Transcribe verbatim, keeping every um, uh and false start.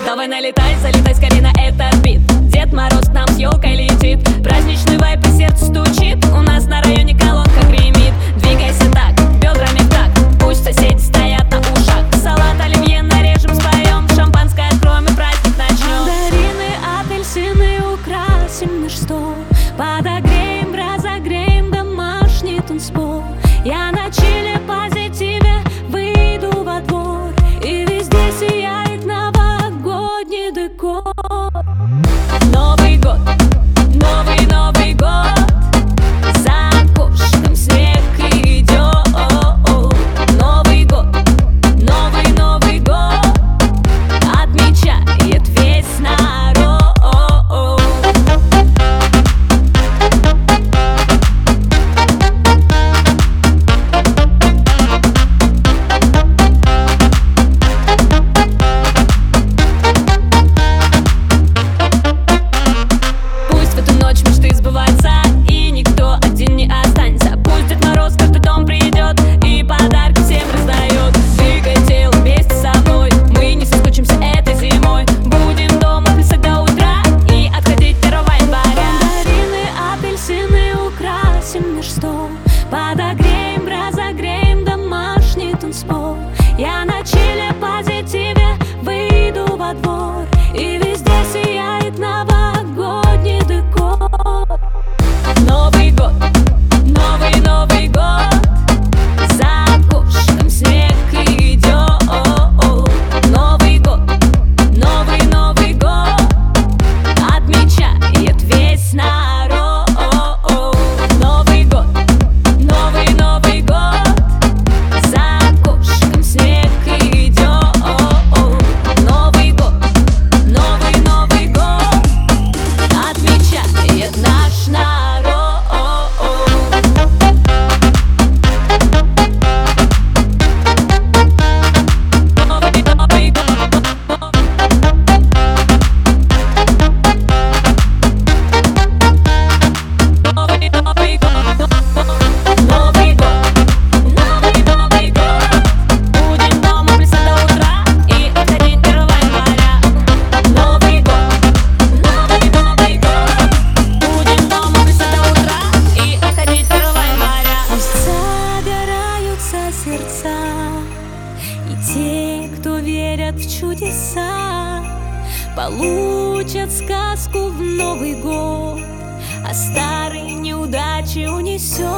Давай налетай, залетай скорее на этот бит. Дед Мороз к нам с елкой летит. Праздничный вайп и сердце стучит. У нас на районе колонка гремит. Двигайся так, бедрами в такт. Пусть соседи стоят на ушах. Салат оливье нарежем, споем. Шампанское откроем и праздник начнем. Мандарины, апельсины, украсим наш стол. Подогреем, разогреем домашний танцпол. Я на чиле позитиве выйду во двор, и везде сияет новогодний декор. Новый год, новый Новый год. За окошком снег идет. Новый год, новый Новый год. Отмечает весь народ. Подогреем, разогреем домашний танцпол. Я на чиле позитиве выйду во двор, и везде сияет новогодний декор. Новый год, новый Новый год. За окошком снег идет. Новый год, новый Новый год. Отмечает весь народ. Новый год, новый Новый год. За окошком снег идет. Новый год, новый Новый год. Отмечает наш народ. Сердца и те, кто верят в чудеса, получат сказку в Новый год, а старые неудачи унесет.